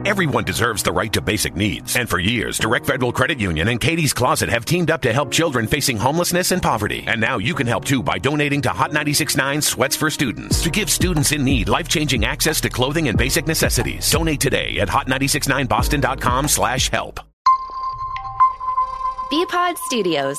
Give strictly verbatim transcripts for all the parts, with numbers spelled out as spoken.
Everyone deserves the right to basic needs. And for years, Direct Federal Credit Union and Katie's Closet have teamed up to help children facing homelessness and poverty. And now you can help too by donating to Hot ninety-six point nine Sweats for Students to give students in need life-changing access to clothing and basic necessities. Donate today at hot nine six nine boston dot com slash help. B-Pod Studios.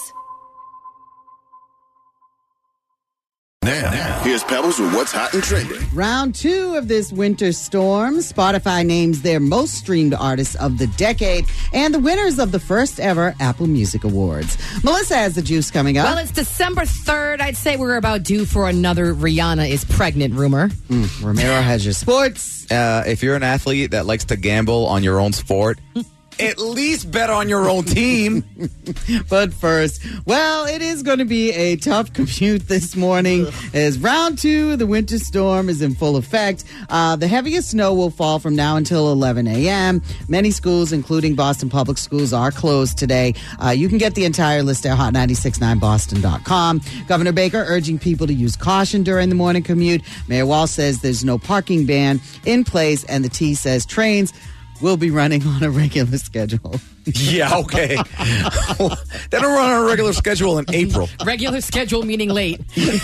Now, now, here's Pebbles with what's hot and trending. Round two of this winter storm. Spotify names their most streamed artists of the decade and the winners of the first ever Apple Music Awards. Melissa has the juice coming up. Well, it's December third. I'd say we're about due for another Rihanna is pregnant rumor. Mm, Romero has your sports. Uh, if you're an athlete that likes to gamble on your own sport, at least bet on your own team. But first, well, it is going to be a tough commute this morning as round two of the winter storm is in full effect. Uh, the heaviest snow will fall from now until eleven a.m. Many schools, including Boston Public Schools, are closed today. Uh, you can get the entire list at hot nine six nine boston dot com. Governor Baker urging people to use caution during the morning commute. Mayor Walsh says there's no parking ban in place, and the T says trains will be running on a regular schedule. Yeah, okay. They don't run on a regular schedule in April. Regular schedule meaning late.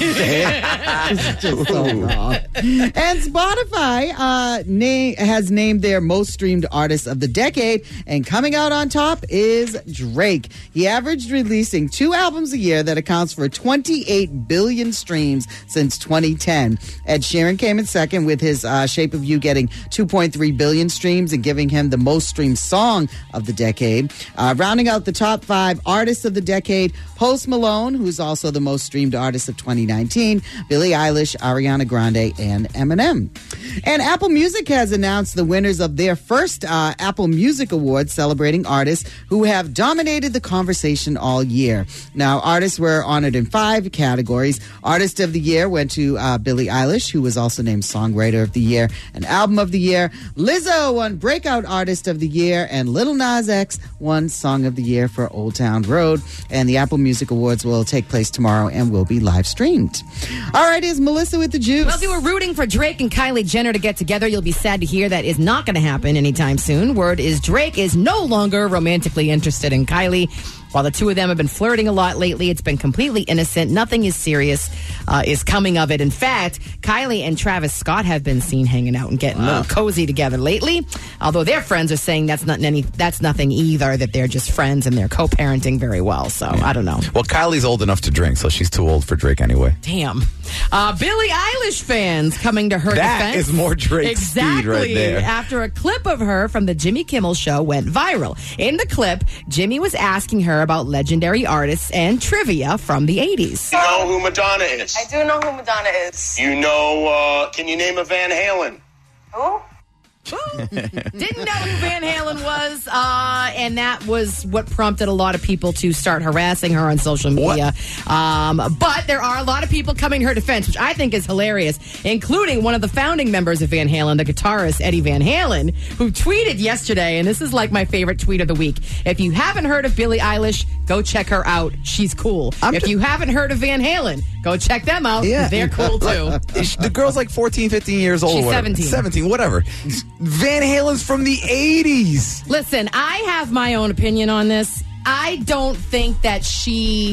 It's just so wrong. And Spotify uh, na- has named their most streamed artist of the decade, and coming out on top is Drake. He averaged releasing two albums a year that accounts for twenty-eight billion streams since twenty ten. Ed Sheeran came in second with his uh, Shape of You getting two point three billion streams and giving him the most streamed song of the decade. Uh, rounding out the top five artists of the decade, Post Malone, who's also the most streamed artist of twenty nineteen, Billie Eilish, Ariana Grande, and Eminem. And Apple Music has announced the winners of their first uh, Apple Music Awards, celebrating artists who have dominated the conversation all year. Now, artists were honored in five categories. Artist of the Year went to uh, Billie Eilish, who was also named Songwriter of the Year and Album of the Year. Lizzo won Breakout Artist of the Year, and Lil Nas X won Song of the Year for Old Town Road. And the Apple Music Awards will take place tomorrow and will be live streamed. All right, here's Melissa with the juice. Well, if you were rooting for Drake and Kylie Jenner to get together, you'll be sad to hear that is not going to happen anytime soon. Word is Drake is no longer romantically interested in Kylie. While the two of them have been flirting a lot lately, it's been completely innocent. Nothing is serious uh, is coming of it. In fact, Kylie and Travis Scott have been seen hanging out and getting wow. a little cozy together lately. Although their friends are saying that's not any, that's nothing either, that they're just friends and they're co-parenting very well. So yeah. I don't know. Well, Kylie's old enough to drink, so she's too old for Drake anyway. Damn. Uh, Billie Eilish fans coming to her that defense. That is more Drake exactly. speed right there. After a clip of her from the Jimmy Kimmel Show went viral. In the clip, Jimmy was asking her about legendary artists and trivia from the eighties. You know who Madonna is? I do know who Madonna is. You know, uh, can you name a Van Halen? Who? Didn't know who Van Halen was, uh, and that was what prompted a lot of people to start harassing her on social media. Um, but there are a lot of people coming to her defense, which I think is hilarious, including one of the founding members of Van Halen, the guitarist Eddie Van Halen, who tweeted yesterday, and this is like my favorite tweet of the week. If you haven't heard of Billie Eilish, go check her out. She's cool. I'm if t- you haven't heard of Van Halen, go check them out. Yeah. They're cool too. The girl's like fourteen, fifteen years old. She's or seventeen. seventeen, whatever. Van Halen's from the eighties. Listen, I have my own opinion on this. I don't think that she...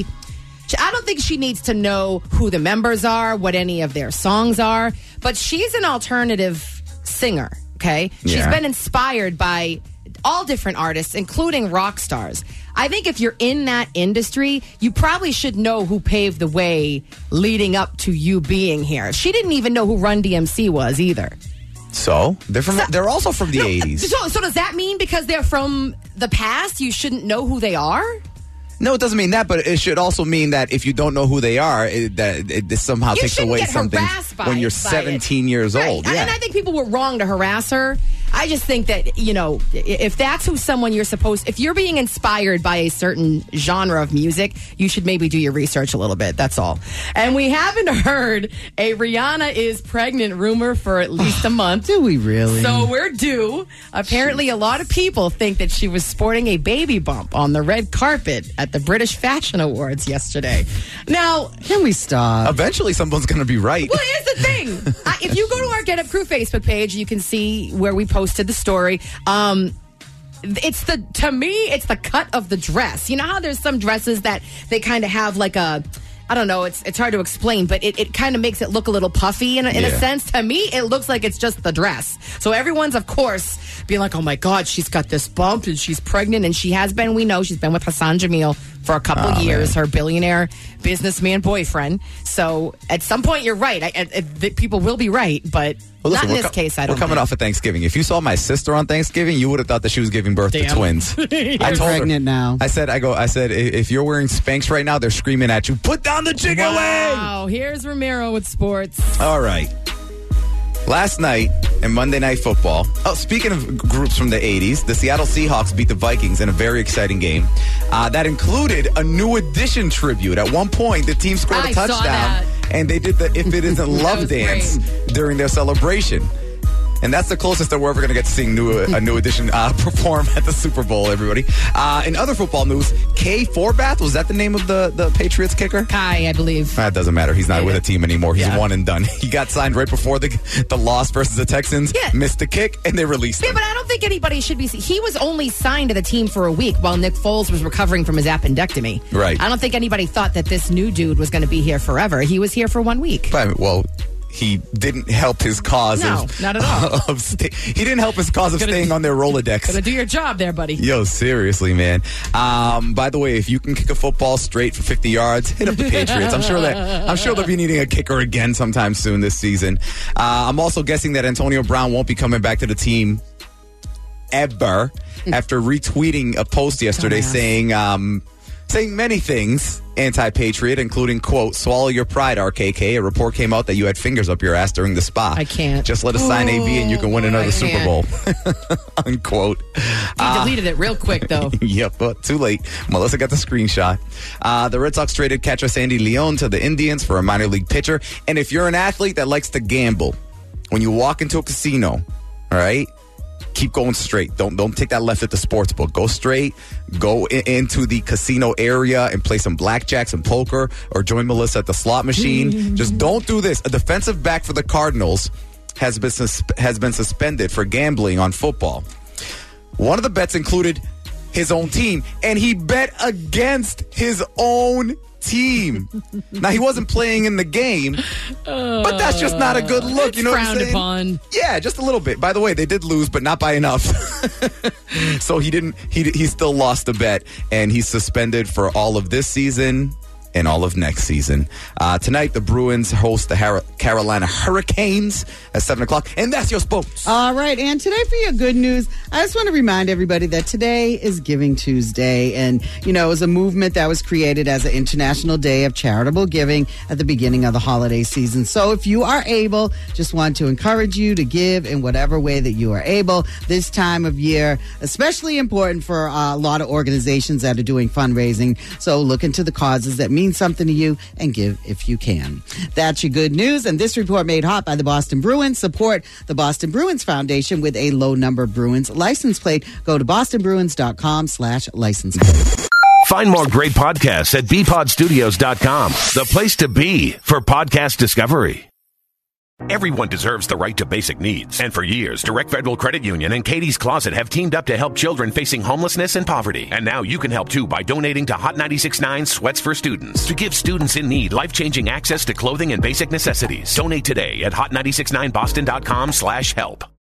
I don't think she needs to know who the members are, what any of their songs are, but she's an alternative singer, okay? She's Yeah. been inspired by all different artists, including rock stars. I think if you're in that industry, you probably should know who paved the way leading up to you being here. She didn't even know who Run D M C was either. So they're from. So, they're also from the no, eighties. So, so does that mean because they're from the past, you shouldn't know who they are? No, it doesn't mean that, but it should also mean that if you don't know who they are, it, that it, it somehow you takes away get something by, when you're by seventeen it. years right. old. And, yeah. and I think people were wrong to harass her. I just think that, you know, if that's who someone you're supposed, if you're being inspired by a certain genre of music, you should maybe do your research a little bit. That's all. And we haven't heard a Rihanna is pregnant rumor for at least a month. Do we really? So we're due. Apparently, a lot of people think that she was sporting a baby bump on the red carpet at the British Fashion Awards yesterday. Now, can we stop? Eventually, someone's going to be right. Well, here's the thing. I, if you go to our Get Up Crew Facebook page, you can see where we post posted the story. Um, it's the to me, it's the cut of the dress. You know how there's some dresses that they kind of have like a. I don't know. It's it's hard to explain, but it, it kind of makes it look a little puffy in, a, in yeah. a sense. To me, it looks like it's just the dress. So everyone's, of course, being like, oh, my God, she's got this bump and she's pregnant. And she has been, we know, she's been with Hassan Jamil for a couple oh, years, man. her billionaire businessman boyfriend. So at some point, you're right. I, I, I, people will be right, but well, listen, not in this co- case, I don't We're coming think. off of Thanksgiving. If you saw my sister on Thanksgiving, you would have thought that she was giving birth Damn. to twins. I You're told pregnant her, now. I said, I go, I said, if you're wearing Spanx right now, they're screaming at you, put down the chicken wing. Wow, here's Ramiro with sports. All right. Last night in Monday Night Football, oh, speaking of groups from the eighties, the Seattle Seahawks beat the Vikings in a very exciting game. Uh, that included a New Edition tribute. At one point, the team scored I a saw touchdown, that. and they did the If It Isn't Love was dance great. during their celebration. And that's the closest that we're ever going to get to seeing new, a New Edition uh, perform at the Super Bowl, everybody. Uh, in other football news, Kay Forbath, was that the name of the, the Patriots kicker? Kai, I believe. That doesn't matter. He's not with a team anymore. He's Yeah. one and done. He got signed right before the the loss versus the Texans, Yeah. missed the kick, and they released Yeah, him. but I don't think anybody should be. He was only signed to the team for a week while Nick Foles was recovering from his appendectomy. Right. I don't think anybody thought that this new dude was going to be here forever. He was here for one week. But, well, he didn't help his cause No, of, not at all. of sta- he didn't help his cause of Gonna- staying on their Rolodex. Gonna do your job there, buddy. Yo, seriously, man. Um, by the way, if you can kick a football straight for fifty yards, hit up the Patriots. I'm sure that I'm sure they'll be needing a kicker again sometime soon this season. Uh, I'm also guessing that Antonio Brown won't be coming back to the team ever after retweeting a post yesterday Dumbass. saying um, saying many things anti-patriot, including, quote, swallow your pride, R K K. A report came out that you had fingers up your ass during the spa. I can't. Just let us sign A B and you can win another I Super can't. Bowl. Unquote. He deleted it real quick, though. Yep, but too late. Melissa got the screenshot. Uh, the Red Sox traded catcher Sandy Leon to the Indians for a minor league pitcher. And if you're an athlete that likes to gamble, when you walk into a casino, all right, keep going straight. Don't don't take that left at the sports book. Go straight. Go in, into the casino area and play some blackjack, some poker, or join Melissa at the slot machine. Just don't do this. A defensive back for the Cardinals has been sus- has been suspended for gambling on football. One of the bets included his own team, and he bet against his own team. Now, he wasn't playing in the game, but that's just not a good look. It's You know what I'm frowned saying? upon. Yeah, just a little bit. By the way, they did lose, but not by enough. So he didn't. He he still lost the bet, and he's suspended for all of this season and all of next season. Uh, tonight, the Bruins host the Har- Carolina Hurricanes at seven o'clock, and that's your sports. All right, and today for your good news, I just want to remind everybody that today is Giving Tuesday, and, you know, it was a movement that was created as an International Day of Charitable Giving at the beginning of the holiday season. So if you are able, just want to encourage you to give in whatever way that you are able this time of year, especially important for uh, a lot of organizations that are doing fundraising. So look into the causes that mean something to you and give if you can. That's your good news. And this report made hot by the Boston Bruins. Support the Boston Bruins Foundation with a low number Bruins license plate. Go to bostonbruins.com slash license plate. Find more great podcasts at b pod studios dot com, the place to be for podcast discovery. Everyone deserves the right to basic needs. And for years, Direct Federal Credit Union and Katie's Closet have teamed up to help children facing homelessness and poverty. And now you can help too by donating to Hot ninety-six point nine Sweats for Students to give students in need life-changing access to clothing and basic necessities. Donate today at hot nine six nine boston dot com slash help.